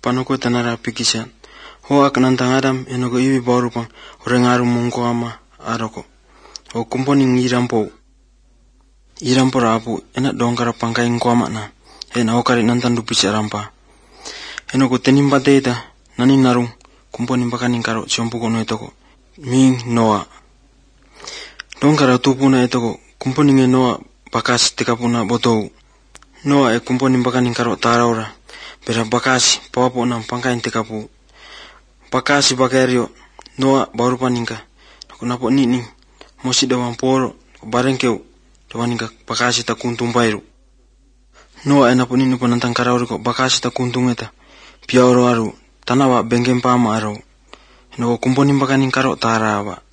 panoko tanara pikisyan. Ho ak nantang Adam enogo iwi borupang orengaru mungko ama aroko. O kumponing irampo. Irampo rapu enak dongkara pangkai ngkoma na. Ena okari nantan dupisa rampa. Enogo tenimpa teta nani narung kumponing pakaning karo siompuko no etoko. Ming Noa. Dongkara tupuna etoko kumponing Noa bakas tekapuna botou. Noa kumponing pakaning karo taraura. Bera bakasi pawapo na pangkain tekapu. Bakasi bakario Noa baru paningka. Napo nini mosi dawang poro barengkeu dawaningka bakasi ta kuntum bairu. Noa enapo nini panantang karauri ko bakasi ta kuntum eta. Piaoro aru tanawa bengkem pama aro. Eno kumponing pakaning karo tarawa.